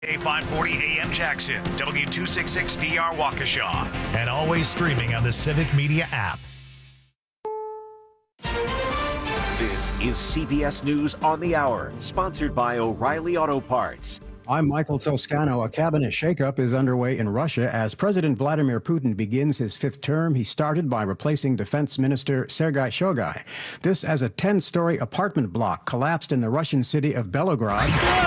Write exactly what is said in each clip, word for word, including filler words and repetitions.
A five forty A M Jackson, W two sixty-six D R Waukesha, and always streaming on the Civic Media app. This is C B S News on the Hour, sponsored by O'Reilly Auto Parts. I'm Michael Toscano. A cabinet shakeup is underway in Russia as President Vladimir Putin begins his fifth term. He started by replacing Defense Minister Sergei Shoigu. This as a ten-story apartment block collapsed in the Russian city of Belgorod.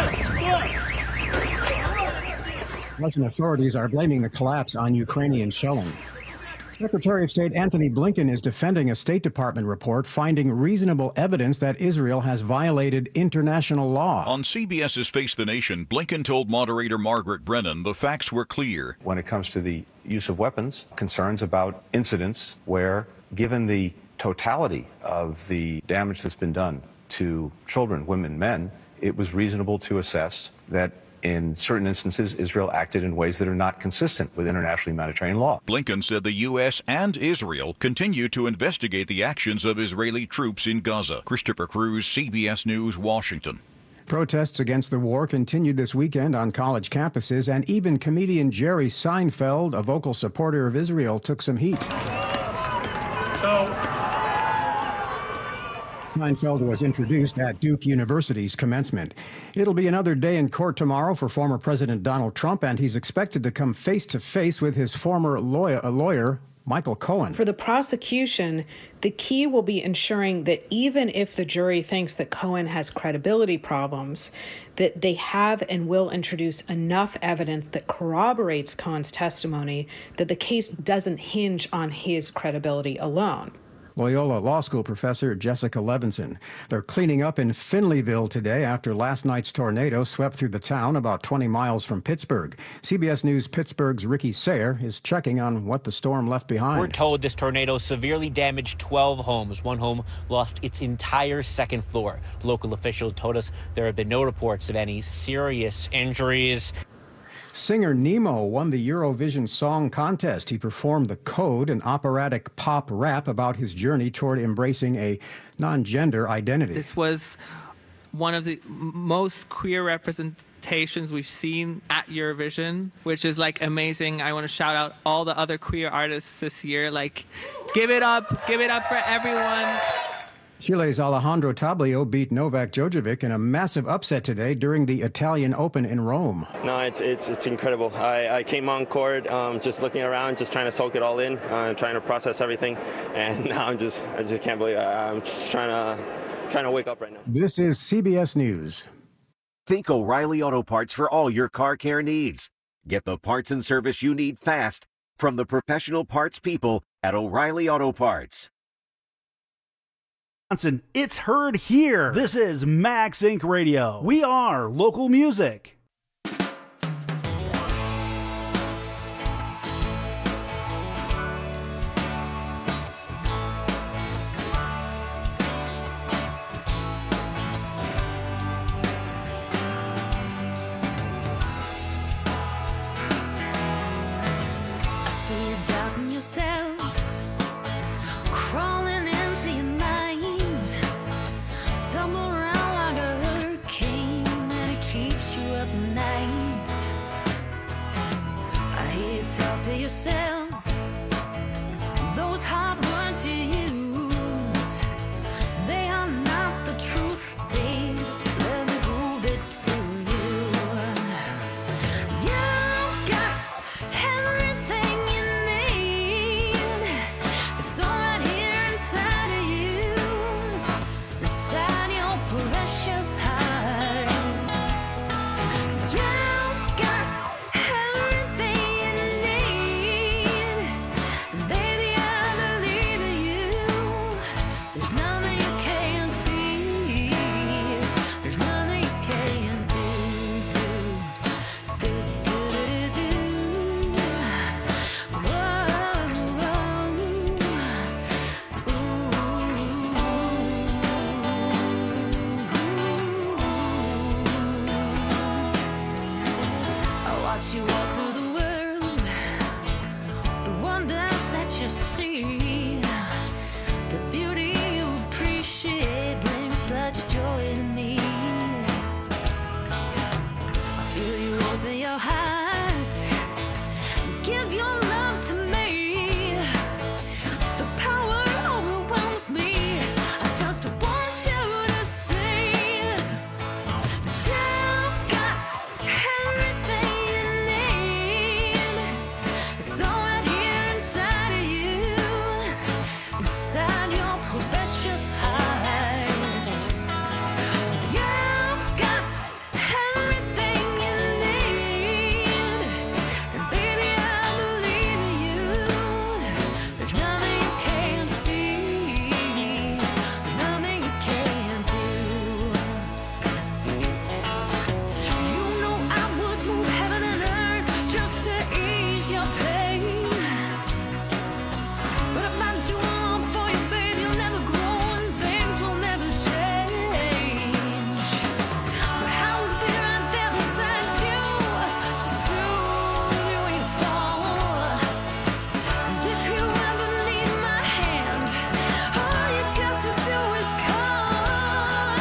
Russian authorities are blaming the collapse on Ukrainian shelling. Secretary of State Antony Blinken is defending a State Department report finding reasonable evidence that Israel has violated international law. On CBS's Face the Nation, Blinken told moderator Margaret Brennan the facts were clear. When it comes to the use of weapons, concerns about incidents where, given the totality of the damage that's been done to children, women, men, it was reasonable to assess that in certain instances, Israel acted in ways that are not consistent with international humanitarian law. Blinken said the U S and Israel continue to investigate the actions of Israeli troops in Gaza. Christopher Cruz, C B S News, Washington. Protests against the war continued this weekend on college campuses, and even comedian Jerry Seinfeld, a vocal supporter of Israel, took some heat. So... Seinfeld was introduced at Duke University's commencement. It'll be another day in court tomorrow for former President Donald Trump, and he's expected to come face-to-face with his former lawyer, a lawyer, Michael Cohen. For the prosecution, the key will be ensuring that even if the jury thinks that Cohen has credibility problems, that they have and will introduce enough evidence that corroborates Cohen's testimony that the case doesn't hinge on his credibility alone. Loyola Law School professor Jessica Levinson. They're cleaning up in Finleyville today after last night's tornado swept through the town about twenty miles from Pittsburgh. C B S News Pittsburgh's Ricky Sayer is checking on what the storm left behind. We're told this tornado severely damaged twelve homes. One home lost its entire second floor. Local officials told us there have been no reports of any serious injuries. Singer Nemo won the Eurovision Song Contest. He performed The Code, an operatic pop rap about his journey toward embracing a non-gender identity. This was one of the most queer representations we've seen at Eurovision, which is like amazing. I want to shout out all the other queer artists this year. Like, give it up, give it up for everyone. Chile's Alejandro Tablio beat Novak Djokovic in a massive upset today during the Italian Open in Rome. No, it's it's it's incredible. I, I came on court um, just looking around, just trying to soak it all in, uh, trying to process everything, and now I'm just I just can't believe it. I'm just trying to trying to wake up right now. This is C B S News. Think O'Reilly Auto Parts for all your car care needs. Get the parts and service you need fast from the professional parts people at O'Reilly Auto Parts. It's heard here. This is Max Incorporated. Radio. We are local music. I see you doubting yourself, crawling into your mind, tumble around like a hurricane, and it keeps you up at night. I hear you talk to yourself, those hard words you use, they are not the truth, babe. Let me prove it to you. You've got everything you need. It's all right here inside of you, inside your precious heart. You've got everything you need. Baby, I believe in you. There's nothing you can't be. There's nothing you can't do. Do, do, do, do. Whoa, I watch you walk through the world, the wonders that you see, the beauty you appreciate brings such joy to me. I feel you open your heart. Give your love to me. The power overwhelms me. I just want you to see. You've got everything you need. It's all right here inside of you, inside your precious heart. You've got everything you need, and baby, I believe in you. There's nothing you can't be, nothing you can't do. You know I would move heaven and earth just to ease your pain. But if I do all for you, babe, you'll never grow and things will never change. But I will be right there beside you to soothe you when you fall. And if you ever need my hand, all you got to do is call.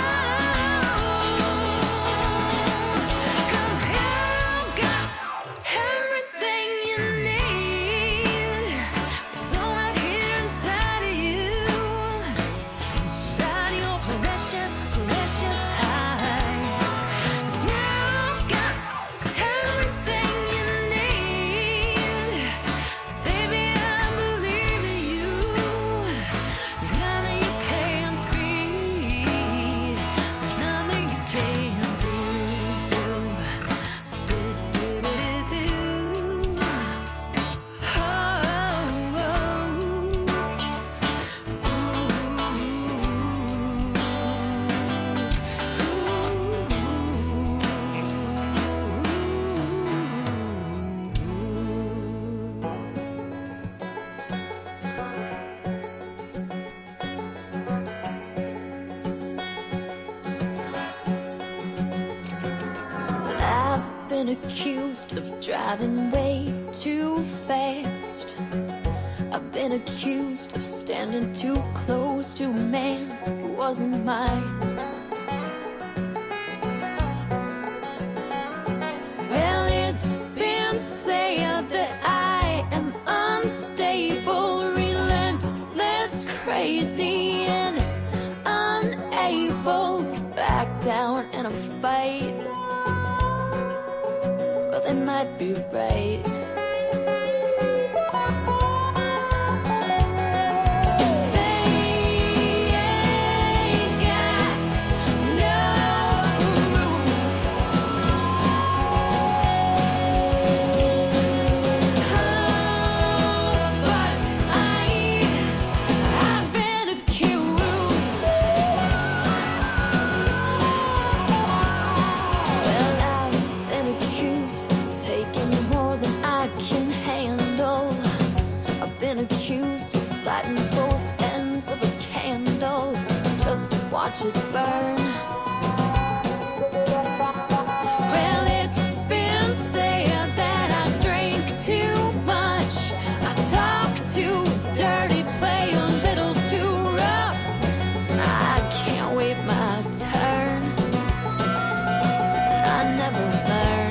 'Cause you've got everything you need. It's all right here inside of you, inside your precious, precious heart. You've got everything you need. Baby, I believe in you. There's nothing you can't be. There's nothing you can't do. I've been accused of driving way too fast. I've been accused of standing too close to a man who wasn't mine. Well, it's been said that I am unstable, relentless, crazy, and unable to back down in a fight. Well, they might be right. Accused of lighting both ends of a candle just to watch it burn. Well, it's been said that I drink too much, I talk too dirty, play a little too rough. I can't wait my turn, and I never learn.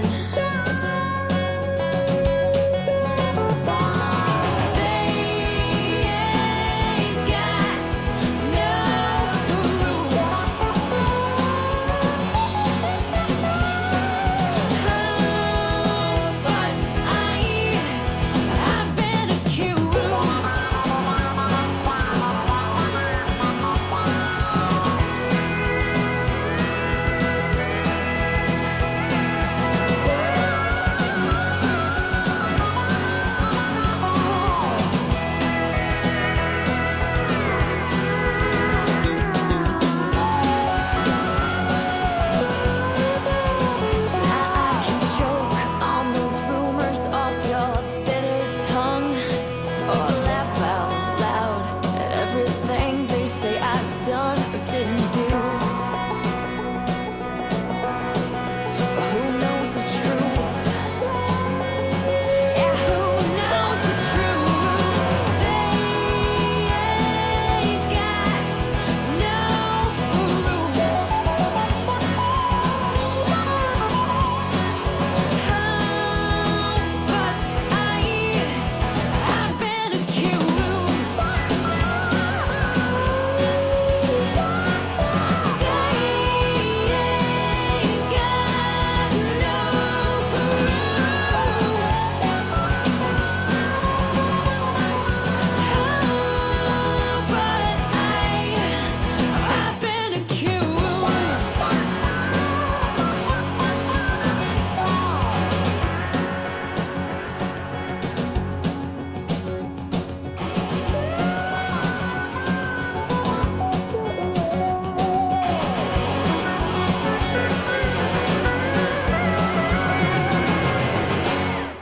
They ain't got no rules.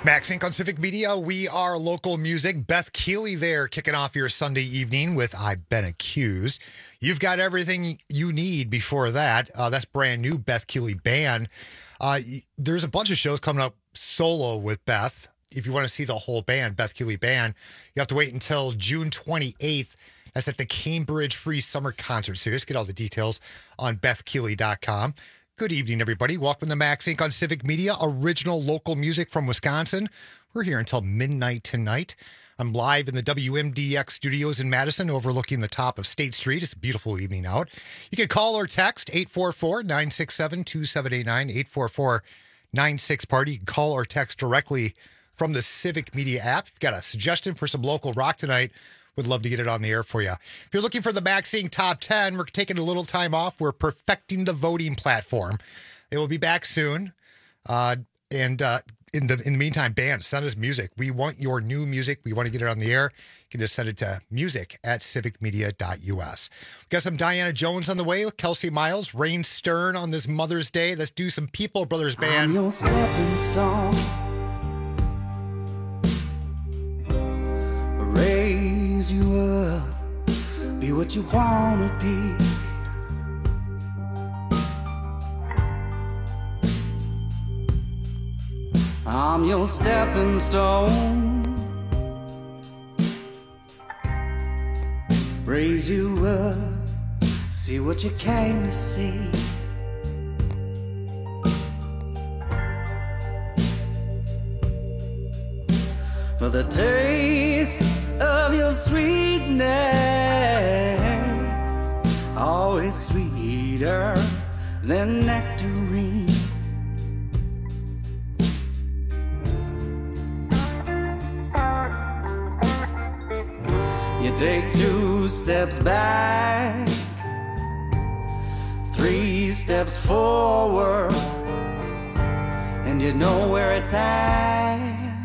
Max Inc on Civic Media. We are local music. Beth Keeley there kicking off your Sunday evening with I've Been Accused. You've got everything you need before that. Uh, that's brand new Beth Keeley Band. Uh, there's a bunch of shows coming up solo with Beth. If you want to see the whole band, Beth Keeley Band, you have to wait until June twenty-eighth. That's at the Cambridge Free Summer Concert Series. Get all the details on beth keeley dot com. Good evening, everybody. Welcome to Max Inc on Civic Media, original local music from Wisconsin. We're here until midnight tonight. I'm live in the W M D X studios in Madison, overlooking the top of State Street. It's a beautiful evening out. You can call or text eight four four, nine six seven, two seven eight nine, eight four four, nine six party. You can call or text directly from the Civic Media app. If you've got a suggestion for some local rock tonight, would love to get it on the air for you. If you're looking for the Max Inc Top ten, we're taking a little time off. We're perfecting the voting platform. It will be back soon. Uh, and uh, in the in the meantime, bands, send us music. We want your new music. We want to get it on the air. You can just send it to music at civic media dot u s. We've got some Diana Jones on the way with Kelsey Miles, Rain Stern on this Mother's Day. Let's do some People Brothers Band. I'm your stepping stone. Raise you up, be what you wanna be. I'm your stepping stone. Raise you up, see what you came to see. For the taste of your sweetness, always sweeter than nectarine. You take two steps back, three steps forward, and you know where it's at.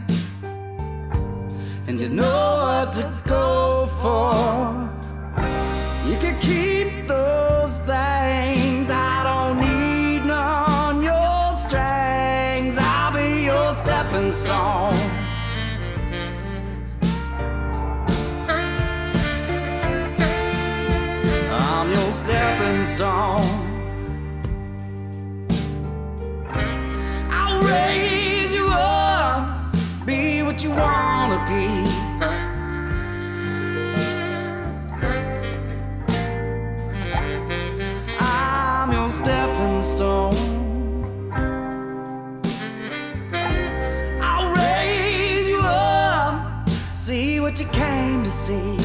And you know what to go for. You can keep those things. I don't need none your strings. I'll be your stepping stone. I'm your stepping stone. I'll raise you up, be what you wanna be. I'm your stepping stone. I'll raise you up, see what you came to see.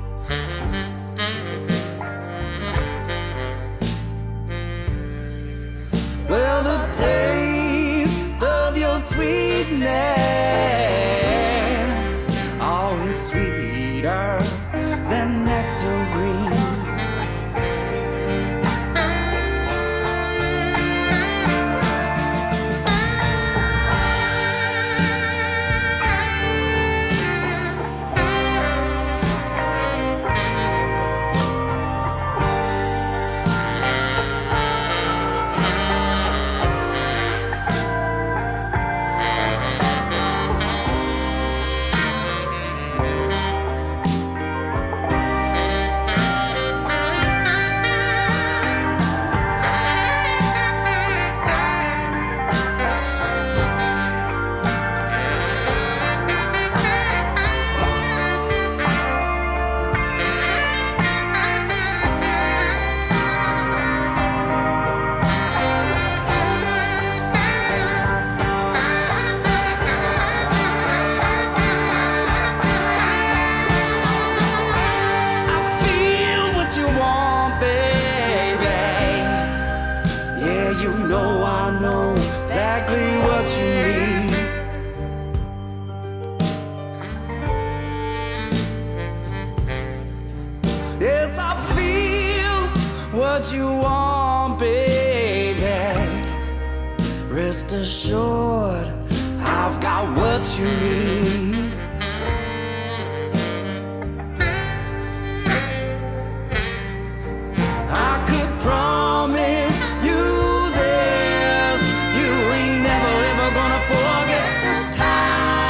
Well, the taste of your sweetness, always sweeter than nectarine. What you want, baby. Rest assured, I've got what you need. I could promise you this: you ain't never ever gonna forget the time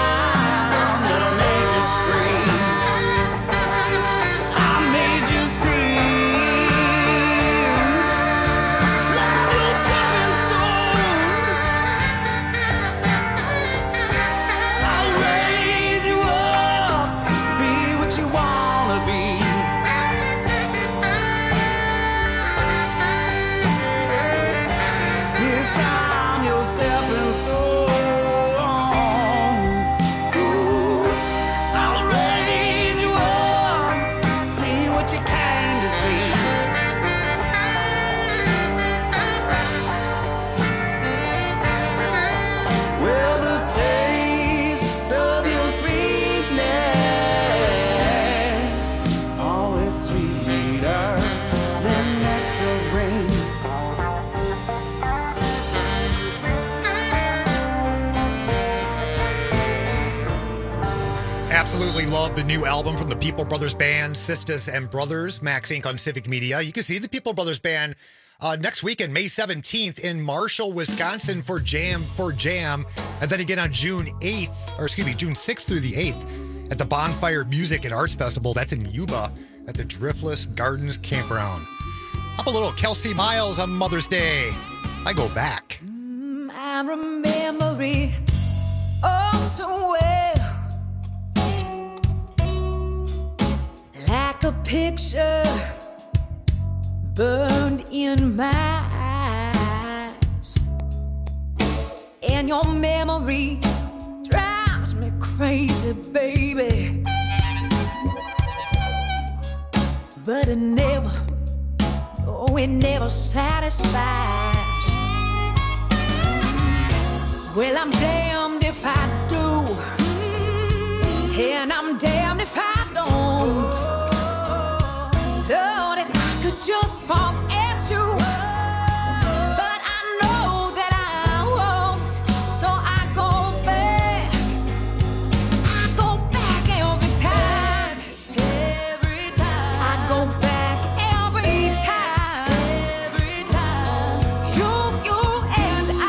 Absolutely love the new album from the People Brothers Band, Sisters and Brothers, Max Incorporated on Civic Media. You can see the People Brothers Band uh, next weekend, May seventeenth in Marshall, Wisconsin for Jam for Jam. And then again on June eighth, or excuse me, June sixth through the eighth at the Bonfire Music and Arts Festival. That's in Yuba at the Driftless Gardens Campground. Up a little Kelsey Miles on Mother's Day. I go back. Mm, I remember it all too well, like a picture burned in my eyes, and your memory drives me crazy, baby. But it never, oh, it never satisfies. Well, I'm damned if I do, and I'm damned if I don't. Lord, if I could just forget you, but I know that I won't, so I go back, I go back every time, every time, I go back every time, every time, you, you and I,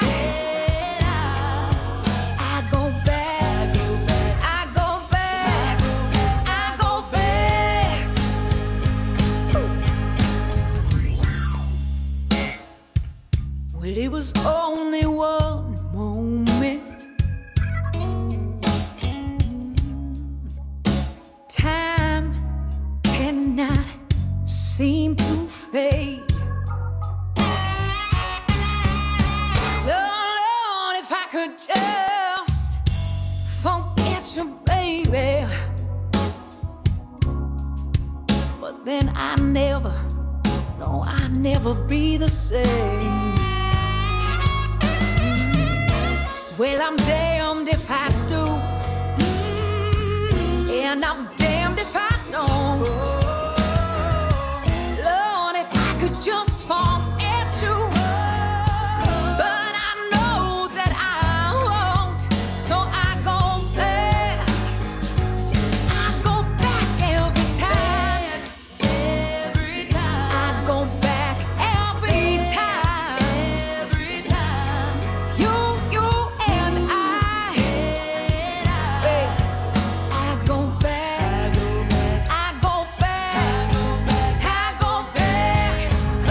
I go back, I go back, I go back. Well, it was only one moment. Time cannot seem to fade. Oh, Lord, if I could just forget you, baby. But then I never, no, I'll never be the same. Well, I'm damned if I do, and I'm damned if I don't. Lord, if I could just forget you, but I know that I won't, so I go back, I go back every time, every time, I go back every time, every time, you, you and I, babe, I go back, I go back, I go back, oh.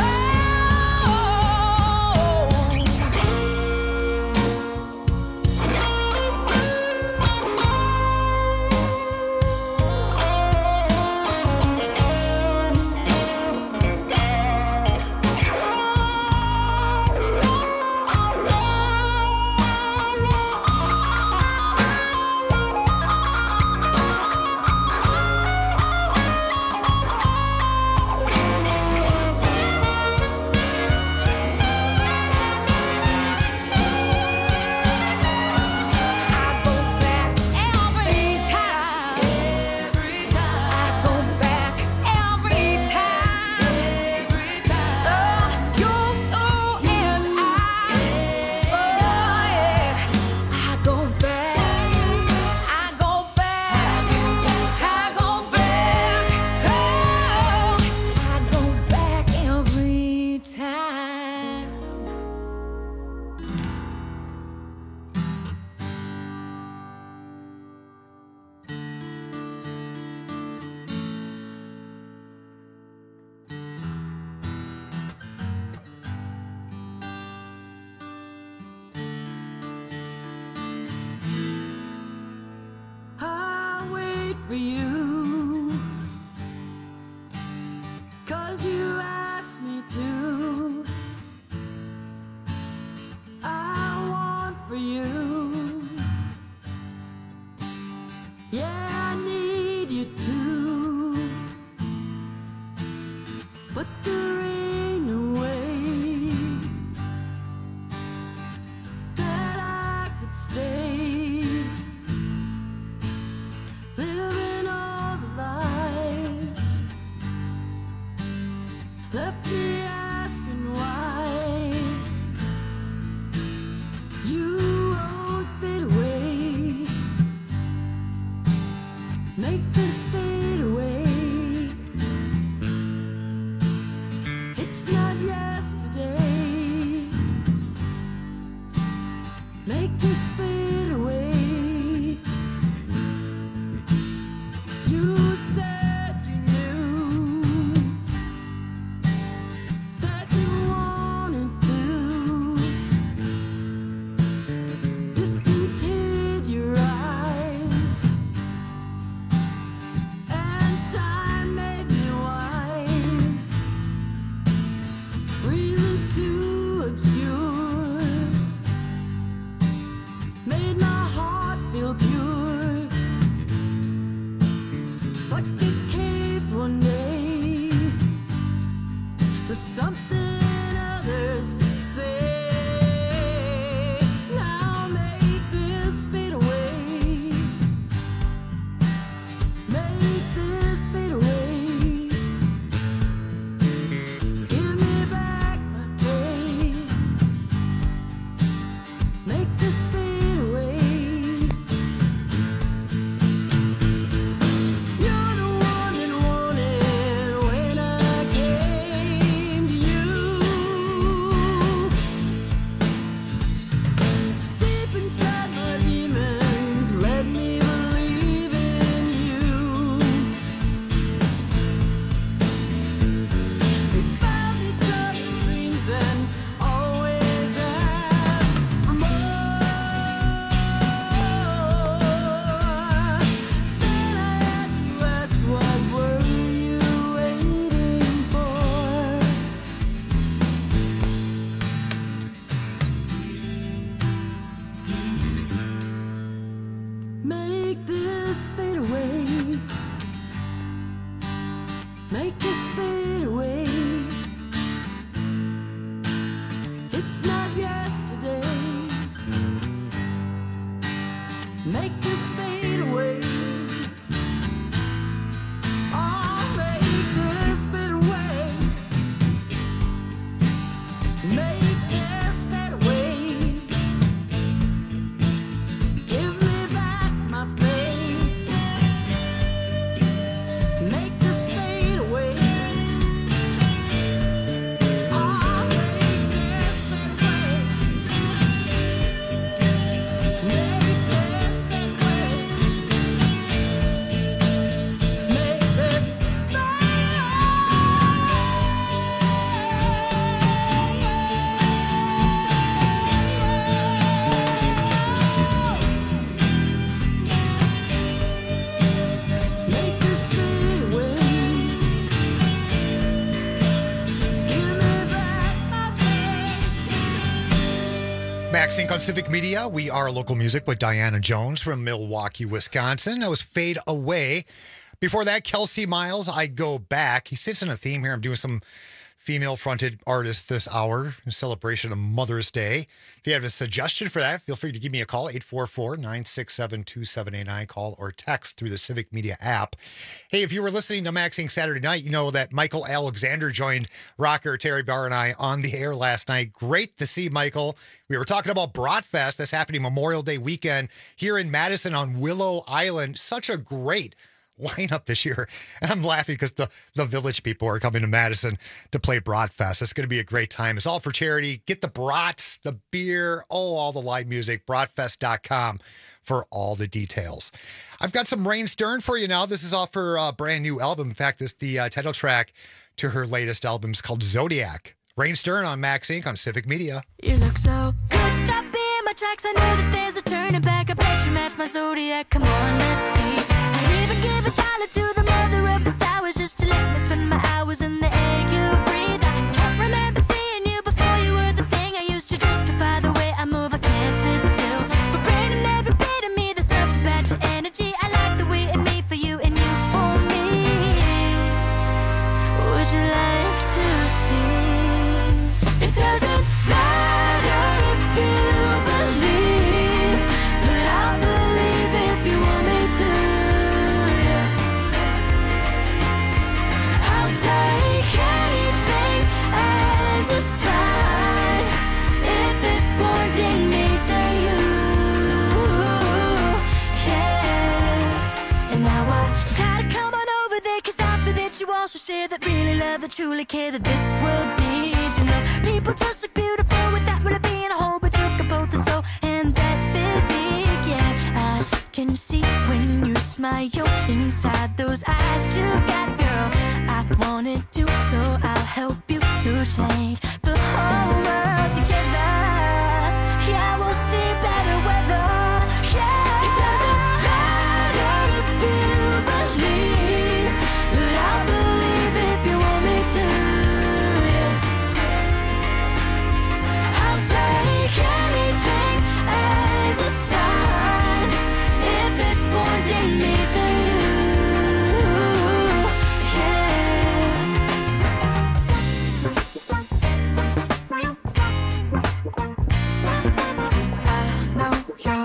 I'll wait for you, 'cause you asked me to. I want for you, yeah, I need you too, but there ain't no way that I could stay living all the lies left me asking why you won't fade away. Make this fade away. Make this fade away. It's not yesterday. Make this fade away. Oh, make this fade away. Make this fade away. Give me back my faith. Make this fade away. Oh, make this fade away. Make this fade away. Make this Make this fade away. Give me back my faith. Max Inc on Civic Media. We are local music with Diana Jones from Milwaukee, Wisconsin. That was Fade Away. Before that, Kelsey Miles, I Go Back. He sits in a theme here. I'm doing some female-fronted artists this hour in celebration of Mother's Day. If you have a suggestion for that, feel free to give me a call, eight four four, nine six seven, two seven eight nine. Call or text through the Civic Media app. Hey, if you were listening to Max Inc Saturday night, you know that Michael Alexander joined rocker Terry Barr and I on the air last night. Great to see Michael. We were talking about Bratfest that's happening Memorial Day weekend here in Madison on Willow Island. Such a great lineup this year. And I'm laughing because the, the village people are coming to Madison to play Bratfest. It's going to be a great time. It's all for charity. Get the brats, the beer, oh, all the live music, bratfest dot com for all the details. I've got some Rain Stern for you now. This is off her uh, brand new album. In fact, it's the uh, title track to her latest album. It's called Zodiac. Rain Stern on Max Inc on Civic Media. You look so good, stop being my tracks. I know that there's a turning back. I bet you match my zodiac. Come on, let's see. I'd even give a dollar to the mother of the flowers just to let me spend my hours in the air you breathe. I can't remember seeing you before you were the thing I used to justify the way I move. I can't sit still. For branding every bit of me, there's something about your energy. I like the way in me for you and you for me. Would you like to see? It doesn't matter if you believe, but I'll believe if you want me to. Yeah. I'll take anything as a sign if it's pointing me to you. Yes. And now I gotta come on over there, 'cause I feel that you also share that really love, that truly care, that this world needs. You know, people just look beautiful without really being a whole, but you've got both the soul and that physique. Yeah, I can see when you smile inside those eyes. You've got it, girl. I wanted to, so I'll help you to change the whole world together. Yeah, we'll see better weather. Yeah, it doesn't matter if you believe, but I'll believe if you want me to. Yeah. I'll take anything as a sign if it's pointing me to you. Yeah. I know you're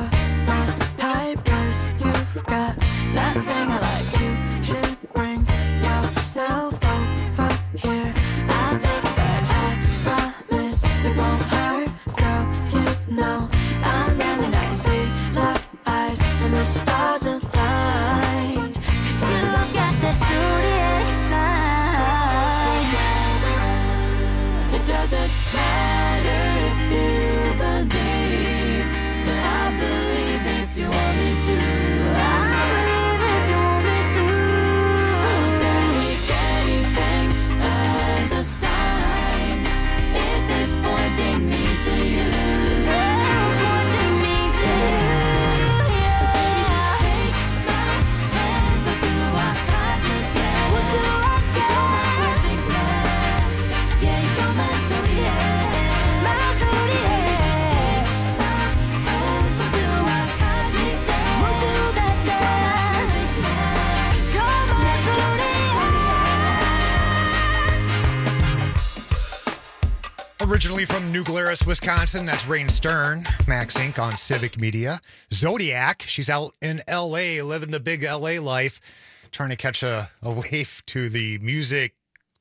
Originally from New Glarus, Wisconsin, that's Rain Stern, Max Incorporated on Civic Media. Zodiac, she's out in L A, living the big L A life, trying to catch a, a wave to the music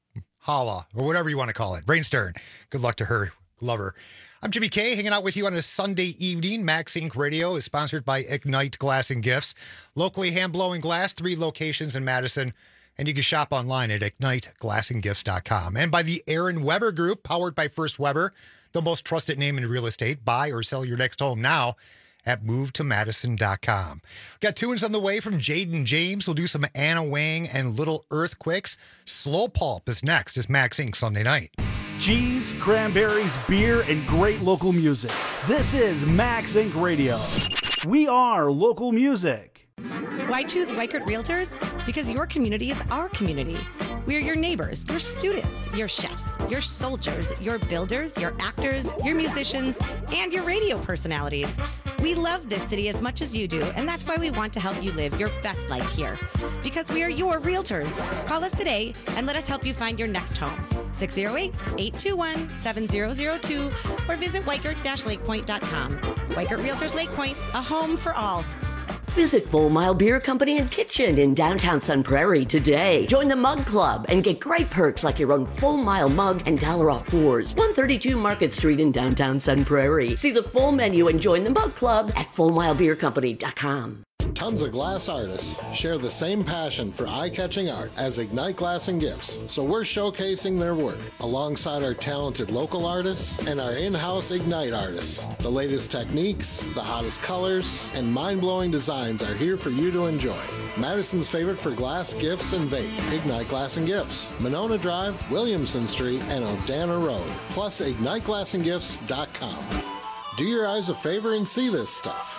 holla, or whatever you want to call it. Rain Stern, good luck to her. Love her. I'm Jimmy K, hanging out with you on a Sunday evening. Max Incorporated Radio is sponsored by Ignite Glass and Gifts. Locally hand-blowing glass, three locations in Madison. And you can shop online at ignite glass and gifts dot com. And by the Aaron Weber Group, powered by First Weber, the most trusted name in real estate. Buy or sell your next home now at move to madison dot com. Got tunes on the way from Jaden James. We'll do some Anna Wang and Little Earthquakes. Slow Pulp is next. It's Max Incorporated Sunday night. Cheese, cranberries, beer, and great local music. This is Max Incorporated Radio. We are local music. Why choose Weichert Realtors? Because your community is our community. We are your neighbors, your students, your chefs, your soldiers, your builders, your actors, your musicians, and your radio personalities. We love this city as much as you do, and that's why we want to help you live your best life here. Because we are your realtors. Call us today and let us help you find your next home. six oh eight, eight two one, seven oh oh two or visit weichert dash lake point dot com. Weichert Realtors Lake Point, a home for all. Visit Full Mile Beer Company and Kitchen in downtown Sun Prairie today. Join the Mug Club and get great perks like your own Full Mile mug and dollar off pours. one thirty-two Market Street in downtown Sun Prairie. See the full menu and join the Mug Club at full mile beer company dot com. Tons of glass artists share the same passion for eye-catching art as Ignite Glass and Gifts, so we're showcasing their work alongside our talented local artists and our in-house Ignite artists. The latest techniques, the hottest colors, and mind-blowing designs are here for you to enjoy. Madison's favorite for glass, gifts, and vape, Ignite Glass and Gifts, Monona Drive, Williamson Street, and Odana Road, plus ignite glass and gifts dot com. Do your eyes a favor and see this stuff.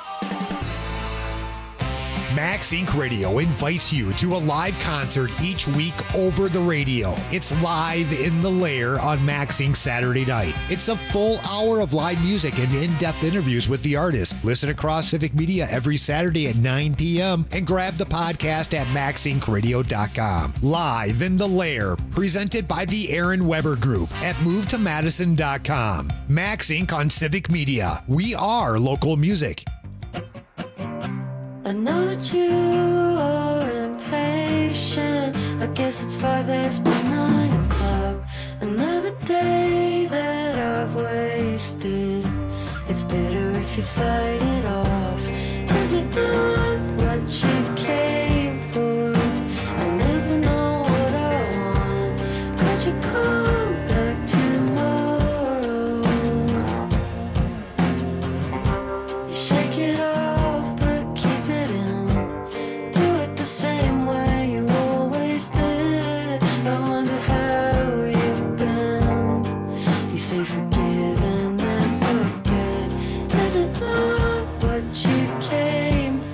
Max Incorporated Radio invites you to a live concert each week over the radio. It's Live in the Lair on Max Incorporated Saturday night. It's a full hour of live music and in-depth interviews with the artists. Listen across Civic Media every Saturday at nine p.m. and grab the podcast at max inc radio dot com. Live in the Lair, presented by the Aaron Weber Group at move to madison dot com. Max Incorporated on Civic Media. We are local music. I know that you are impatient. I guess it's five after nine o'clock. Another day that I've wasted. It's better if you fight it off. Is it not what you came for? I never know what I want. Could you come back tomorrow? You shake it off. Forgive and forget. Is it not what you came for?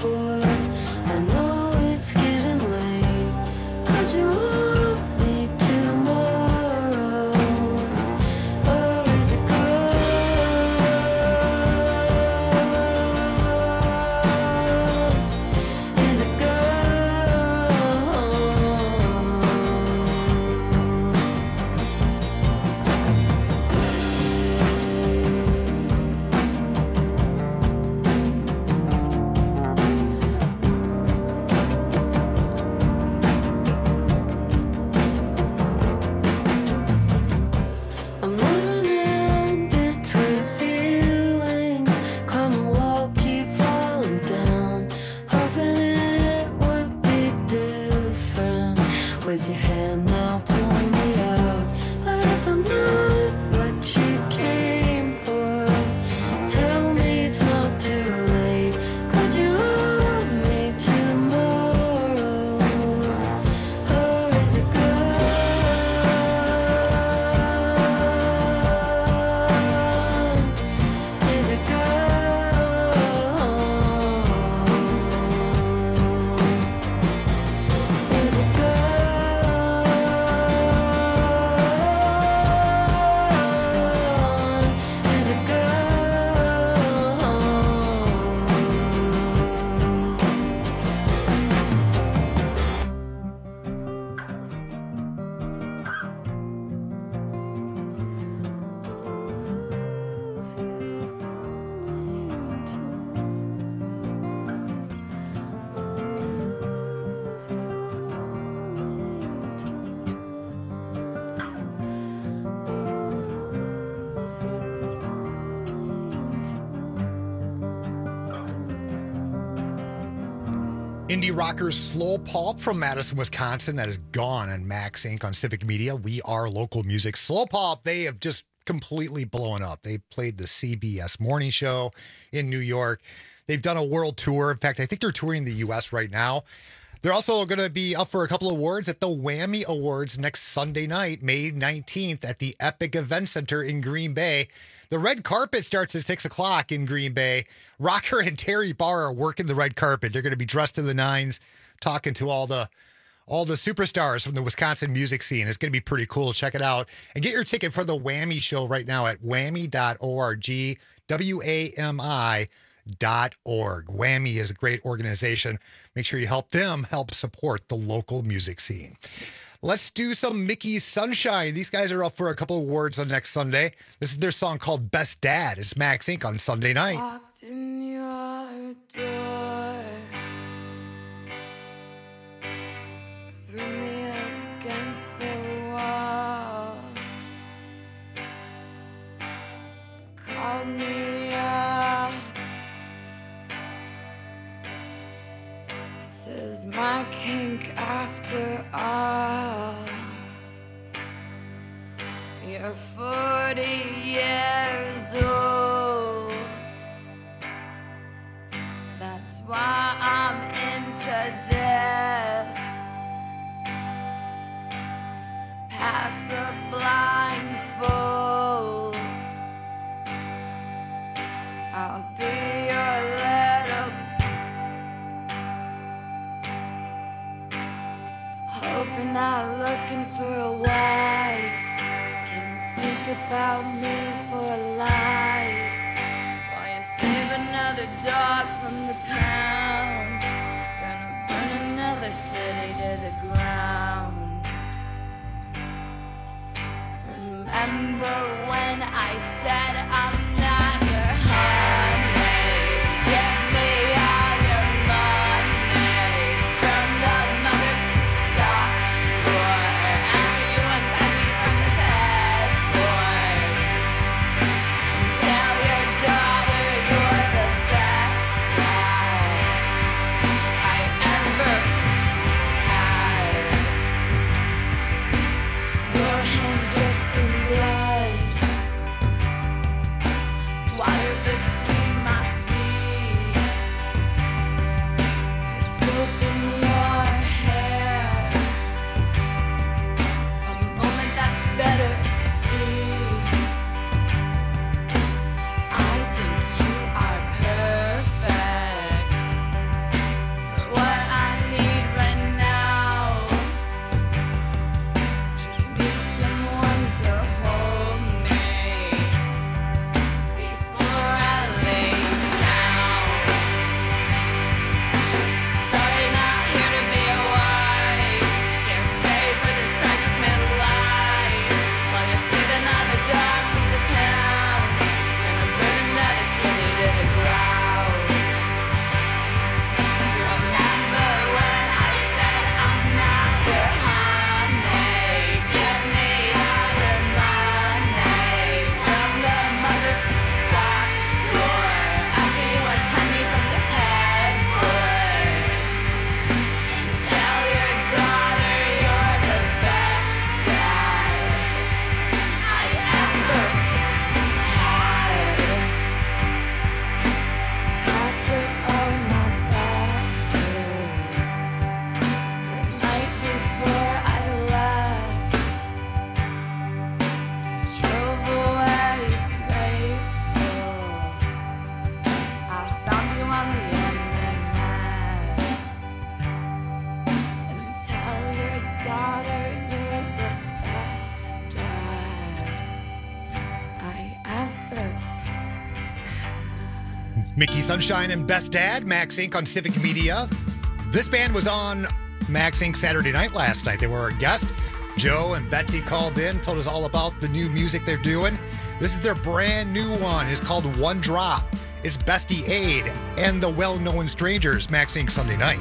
Indie rocker Slow Pulp from Madison, Wisconsin. That is gone on Max Incorporated on Civic Media. We are local music. Slow Pulp, they have just completely blown up. They played the C B S morning show in New York. They've done a world tour. In fact, I think they're touring the U S right now. They're also going to be up for a couple of awards at the Whammy Awards next Sunday night, May nineteenth, at the Epic Event Center in Green Bay. The red carpet starts at six o'clock in Green Bay. Rocker and Terry Barr are working the red carpet. They're going to be dressed to the nines, talking to all the all the superstars from the Wisconsin music scene. It's going to be pretty cool. Check it out. And get your ticket for the Whammy show right now at whammy dot org, W A M I dot org. Whammy is a great organization. Make sure you help them help support the local music scene. Let's do some Mickey Sunshine. These guys are up for a couple of awards on next Sunday. This is their song called Best Dad. It's Max Incorporated on Sunday night. Walked in your door, threw me against the wall, called me up, says my kink after all. You're forty years old. That's why I'm into this. Pass the blindfold. I'll be your little. Hoping not looking for a wife. Think about me for life while you save another dog from the pound. Gonna burn another city to the ground. Remember when I said I'm not your honey? Give me all your money from the mother sock drawer. After you unsend me from this head. Tell your daughter you're the best dad I ever had. Your hand drips in blood, water between my feet. It's open your hair, a moment that's better, sweet. I think you are perfect for what I need right now. Just need someone to hold me before I lay down. Sorry, not here to be a wife. Can't stay for this crisis midlife. While you're sleeping on the dog from the pound. Gonna burn another city to the ground. Remember when I said I'm not your honey? Give me all your money from the mother sock drawer. After you unsend me from this headboard. Tell your daughter you're the best dad I ever had. Packed up all my boxes the night before I left. Drove away grateful. I found you on the internet. And tell your daughter you're the best dad I ever. Mickey Sunshine and Best Dad, Max Incorporated on Civic Media. This band was on Max Incorporated Saturday night last night. They were our guest. Joe and Betsy called in, told us all about the new music they're doing. This is their brand new one. It's called One Drop. It's Bestie Aid and the Well-Known Strangers, Max Incorporated Sunday night.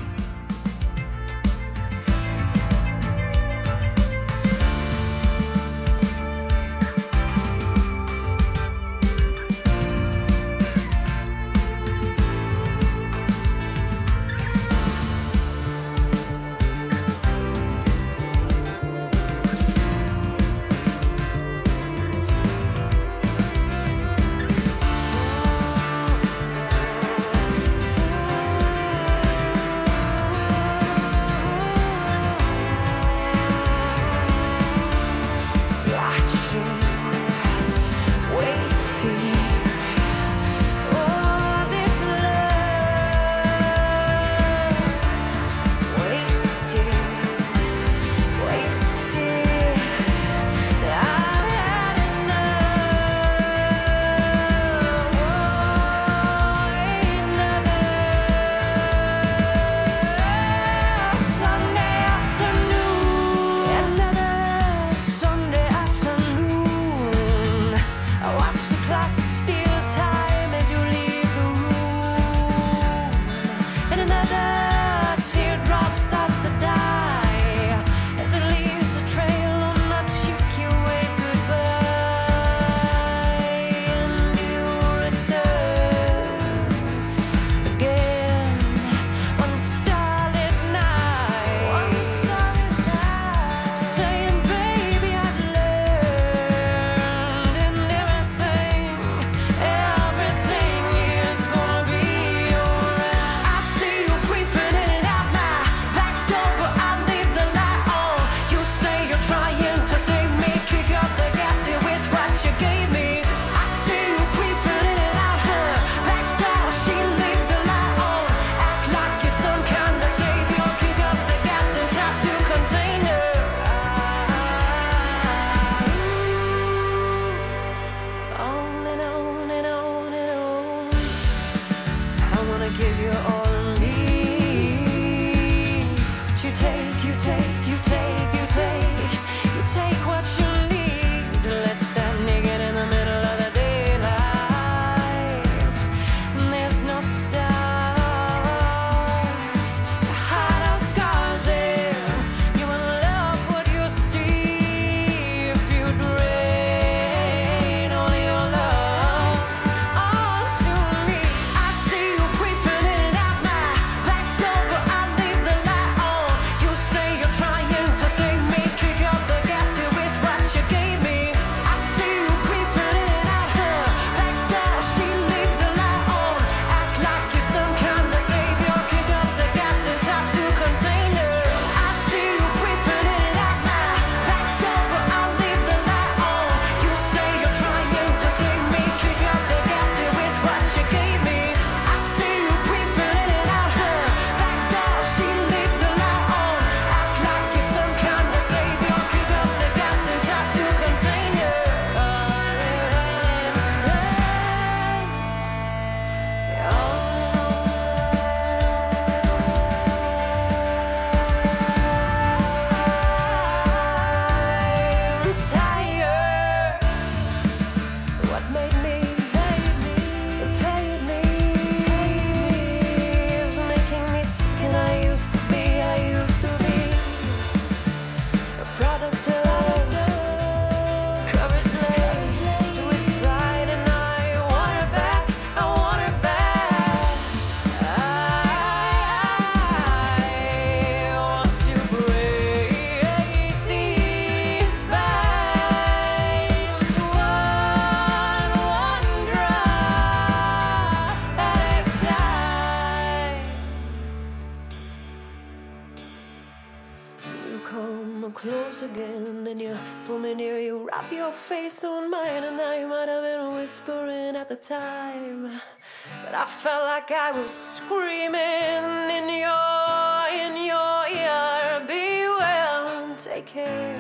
come close again, and you pull me near, you wrap your face on mine, and I might have been whispering at the time, but I felt like I was screaming in your, in your ear. Be well, take care.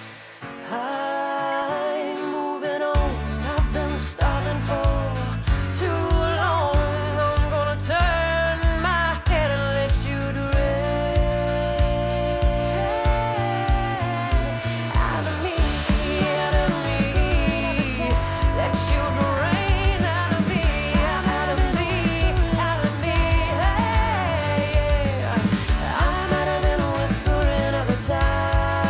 I'm moving on. I've been starving for too long. I'm gonna turn my head and let you drain out of me, out of me. Let you drain out of me, out of me, out of me. Hey, yeah. I might have been whispering at the time.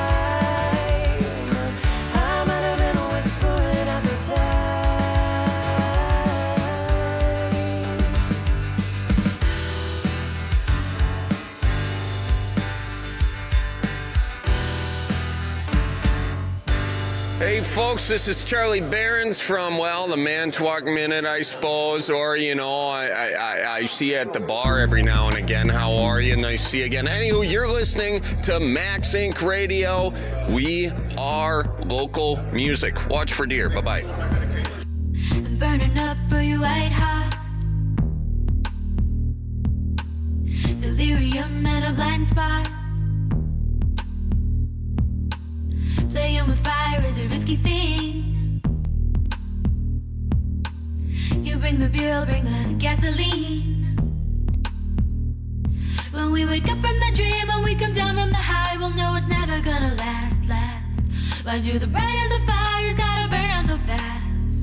Hey folks, this is Charlie Behrens from, well, the Manitowoc Minute, I suppose, or, you know, I, I, I see you at the bar every now and again. How are you? Nice to see you again. Anywho, you're listening to Max Inc Radio. We are local music. Watch for deer. Bye-bye. I'm burning up for you white hot. Delirium and a blind spot. Playing with fire is a risky thing. You bring the beer, I'll bring the gasoline. When we wake up from the dream, when we come down from the high, we'll know it's never gonna last, last. Why do the brightest of fires gotta burn out so fast?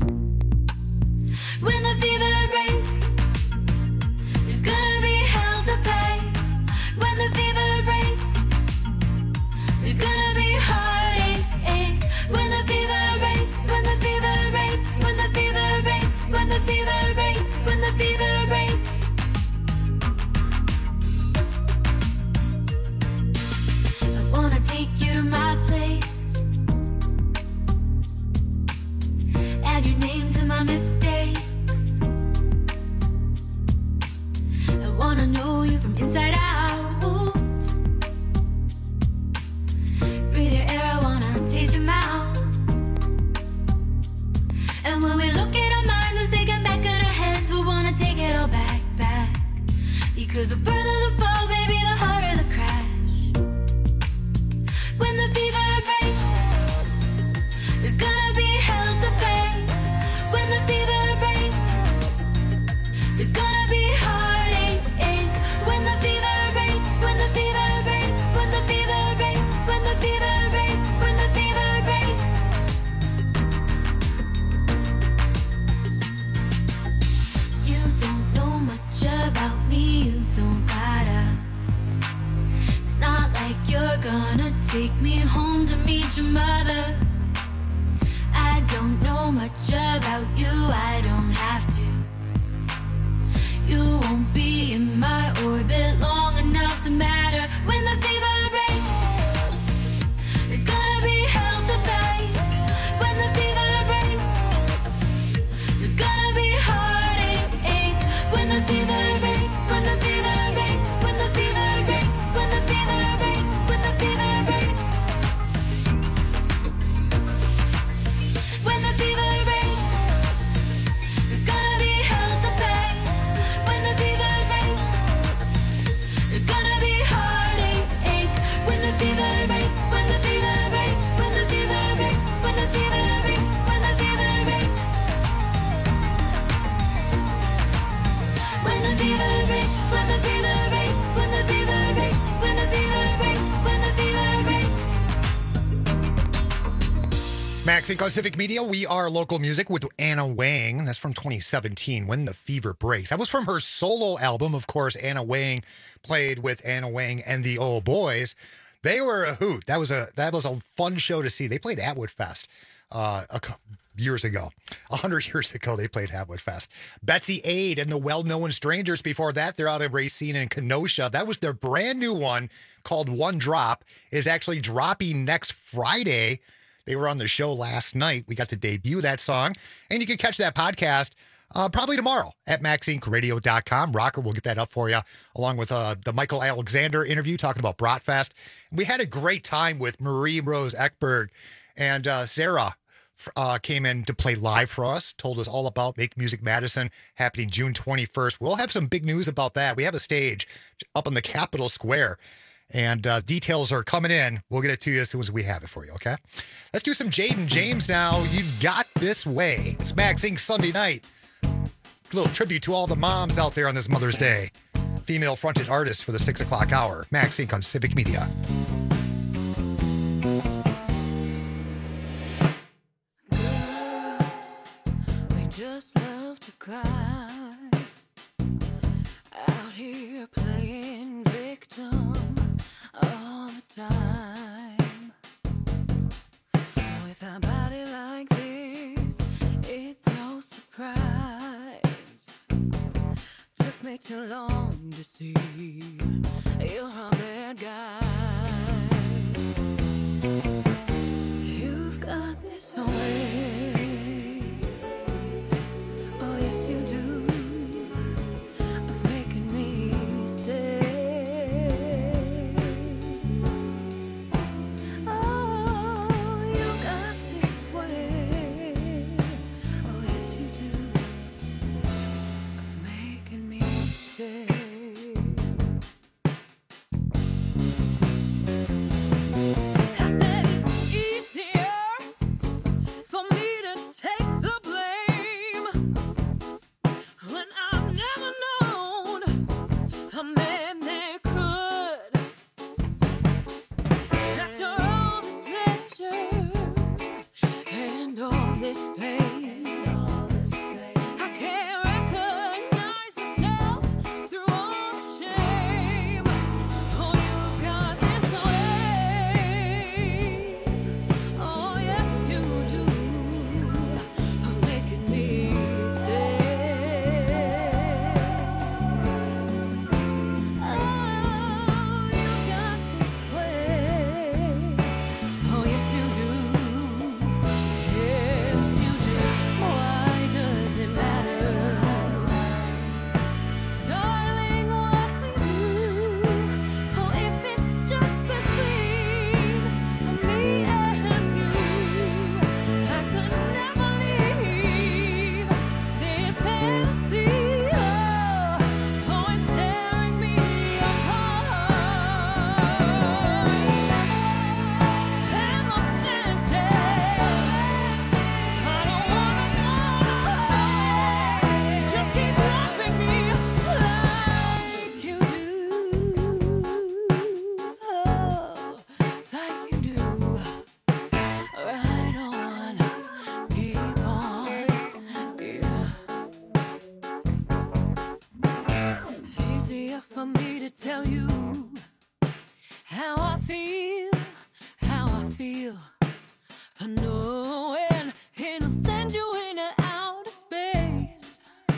When the fever breaks, there's gonna be hell to pay. When the fever breaks, there's gonna be heartache. When the fever breaks, when the fever breaks, when the fever breaks, when the fever breaks, when the fever breaks. I wanna take you to my place, add your name to my mistakes. I wanna know you from inside out. Breathe your air, I wanna taste your mouth. And when we look at our minds and thinking back in our heads, we wanna take it all back, back. Because the further the fall, baby, the harder the crash. When the fever breaks, there's gonna be hell to pay. When the fever breaks, there's gonna be heartache. When the fever breaks, when the fever breaks, when the fever breaks, when the fever breaks, when the fever breaks. You don't know much about me, you don't gotta. It's not like you're gonna take me home to meet your mother. I don't know much about you, I don't have to. You won't be in my orbit long enough to matter. When the fever breaks, it's gonna be hell to pay. When the fever breaks, there's gonna be heartache. When the fever breaks, when the fever breaks, when the fever breaks, when the fever breaks, when the fever breaks. When the fever breaks, there's gonna be hell to pay. When the fever breaks, there's gonna be heartache. When the fever breaks, when the fever breaks, when the fever breaks, when the fever breaks, when the fever breaks. When the fever breaks, when the fever breaks, when the fever breaks, when the fever breaks, when the fever breaks. Max Inc on Civic Media. We are local music with Anna Wang. That's from twenty seventeen, When the Fever Breaks. That was from her solo album. Of course, Anna Wang played with Anna Wang and the Old Boys. They were a hoot. That was a that was a fun show to see. They played Atwood Fest uh, a couple years ago. A hundred years ago, they played Atwood Fest. Betsy Aid and the Well-Known Strangers. Before that, they're out of Racine and Kenosha. That was their brand new one called One Drop. Is actually dropping next Friday. They were on the show last night. We got to debut that song. And you can catch that podcast Uh, probably tomorrow at max inc radio dot com. Rocker will get that up for you, along with uh, the Michael Alexander interview talking about Bratfest. We had a great time with Marie Rose Ekberg, and uh, Sarah uh, came in to play live for us, told us all about Make Music Madison happening June twenty-first. We'll have some big news about that. We have a stage up on the Capitol Square, and uh, details are coming in. We'll get it to you as soon as we have it for you, okay? Let's do some Jaden James now. You've Got This Way. It's Max Inc Sunday night. A little tribute to all the moms out there on this Mother's Day. Female-fronted artist for the six o'clock hour. Max Inc on Civic Media. We just love to cry out here playing victim all the time. With a body like this, it's no surprise. Took me too long to see you're a bad guy. You've got this way. Oh yes you do, of making me stay. Oh, you got this way. Oh yes you do, of making me stay. I said it's easier for me to take the blame when I've never known a man that could. After all this pleasure and all this pain, I can't recognize myself through all the shame. Oh, you've got this way. Oh, yes, you do, of making me stay. Oh, you've got this way. Oh, yes, you do. Yes, you do. Why does it matter? Darling, what we do, oh, if it's just between me and you, I could never leave this fantasy. Oh, oh, it's tearing me apart. And I'm empty. I don't wanna go away. Just keep loving me like you do. Oh, like you do. Right on. Keep on. Yeah. Easier for me to tell you how I feel, how I feel. Knowing it'll send you into outer space.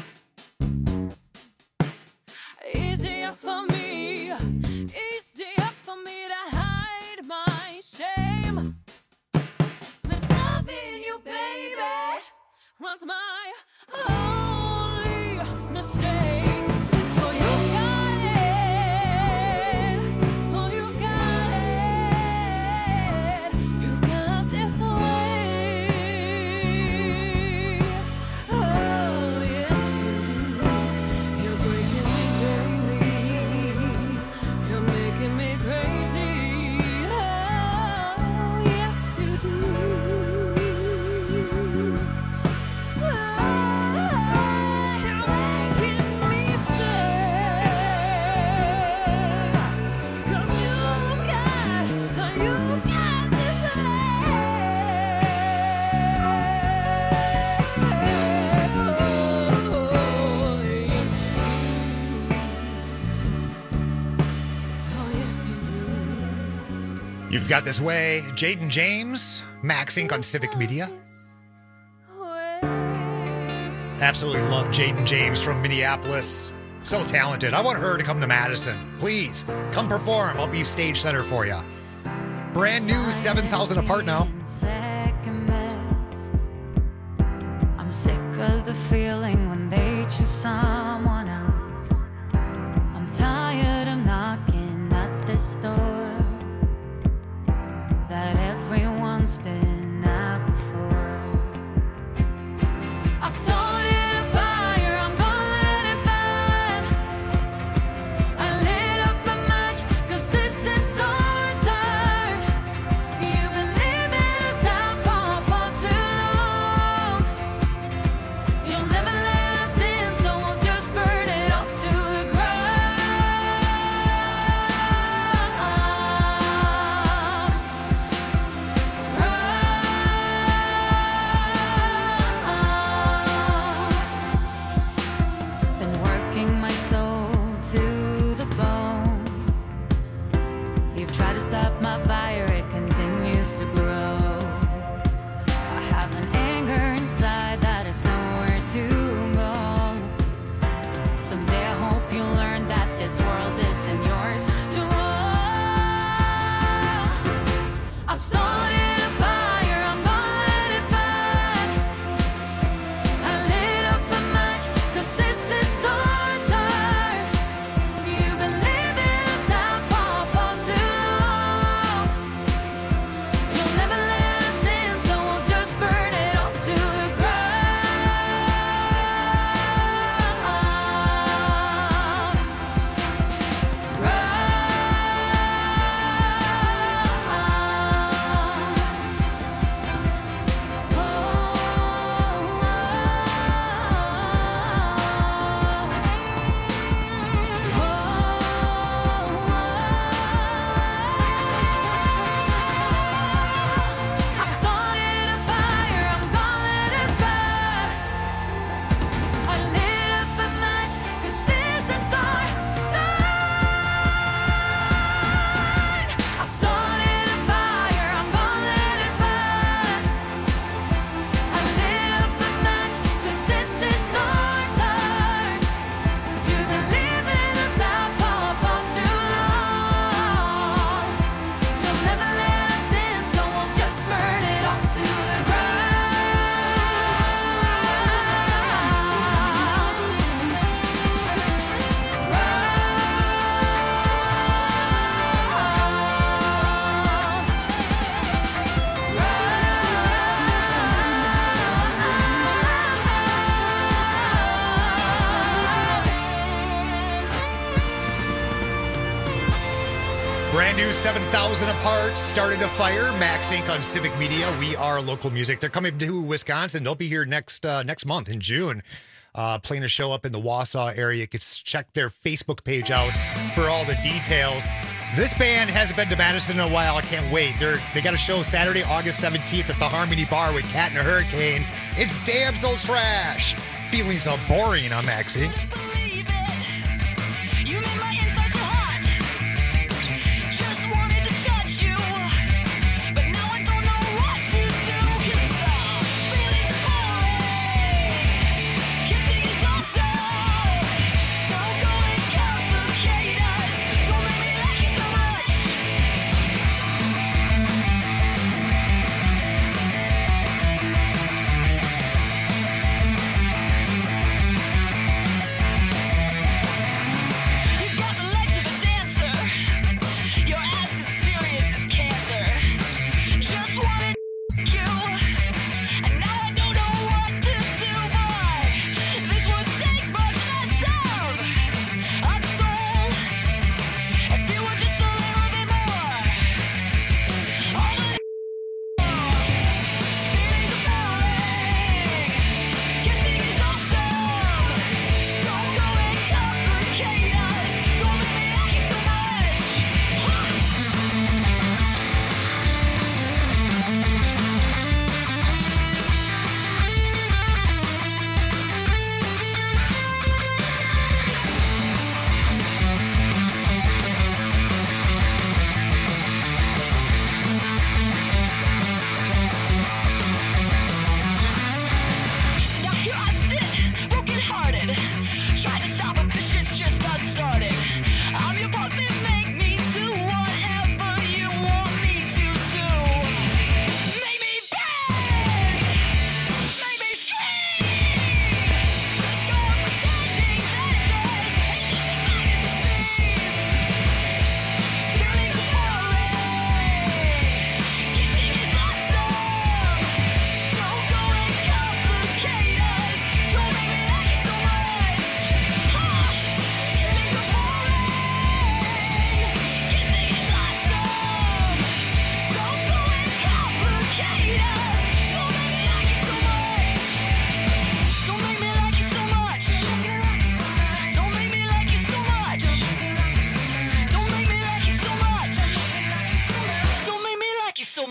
Easier for me, easier for me to hide my shame. But loving you, baby, was my only mistake. Oh, you got it. Oh, you got it. You've got this way. Oh, yes, you do. You're breaking me daily. You're making me crazy. Oh, yes, you do. Oh, you're making me stay. 'Cause you've got, you've got this You've Got This Way. Jaden James, Max Inc on Civic Media. Absolutely love Jaden James from Minneapolis. So talented. I want her to come to Madison. Please, come perform. I'll be stage center for you. Brand new, seven thousand apart now. Second best. I'm sick of the feeling when store that everyone's been at before. I started a fire, I'm gonna let it burn. I lit up a match, cause this is our turn. You've been living us out for far too long. You'll never let us in, so we'll just burn it up to the Been working my soul to the bone. You've tried to stop my fire, it continues to grow. I have an anger inside that is nowhere to go. Someday I hope you learn that this world isn't yours to own. I started a fire, I'm gonna let it burn. I lit up a match, cause this is our turn. You've been living us out for far too long. You'll never let us in, so we'll just burn it up to the I started a fire, I'm gonna let it burn. I lit up a match, cause this is our turn. I started a fire, I'm gonna let it burn. I lit up a match, cause this is our turn. You've been living us out for far too long. You'll never let us in, so we'll just burn it all to the Brand new seven thousand Apart, Started a Fire, Max Incorporated on Civic Media. We are local music. They're coming to Wisconsin. They'll be here next uh, next month in June, uh, playing a show up in the Wausau area. You can check their Facebook page out for all the details. This band hasn't been to Madison in a while. I can't wait. They're, they got a show Saturday, August seventeenth at the Harmony Bar with Cat and a Hurricane. It's Damsel Trash. Feeling so boring on Max Incorporated. You made my insides so hot. Just wanted to touch you, but now I don't know what to do. 'Cause I'm feeling boring. Kissing is also so go and complicate us. Don't make me like you so much.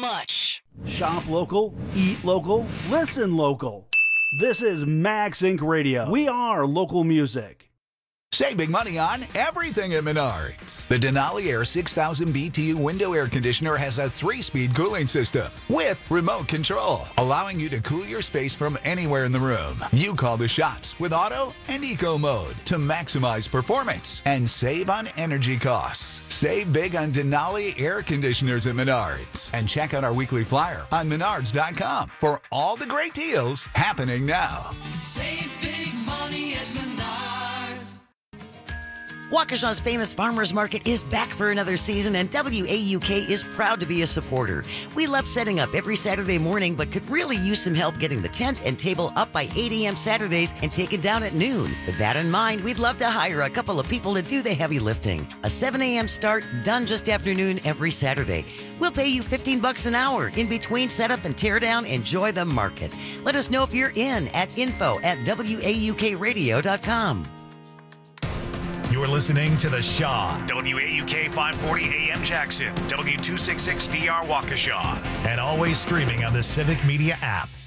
much. Shop local, eat local, listen local. This is Max Incorporated. Radio. We are local music. Save big money on everything at Menards. The Denali Air six thousand B T U window air conditioner has a three-speed cooling system with remote control, allowing you to cool your space from anywhere in the room. You call the shots with auto and eco mode to maximize performance and save on energy costs. Save big on Denali air conditioners at Menards. And check out our weekly flyer on menards dot com for all the great deals happening now. Save big money at Menards. Waukesha's famous farmers market is back for another season, and W A U K is proud to be a supporter. We love setting up every Saturday morning, but could really use some help getting the tent and table up by eight a.m. Saturdays and taken down at noon. With that in mind, we'd love to hire a couple of people to do the heavy lifting. A seven a.m. start, done just after noon every Saturday. We'll pay you fifteen bucks an hour. In between setup and tear down, enjoy the market. Let us know if you're in at info at W A U K radio dot com. You're listening to The Shaw, W A U K five forty A M Jackson, W two sixty-six D R Waukesha, and always streaming on the Civic Media app.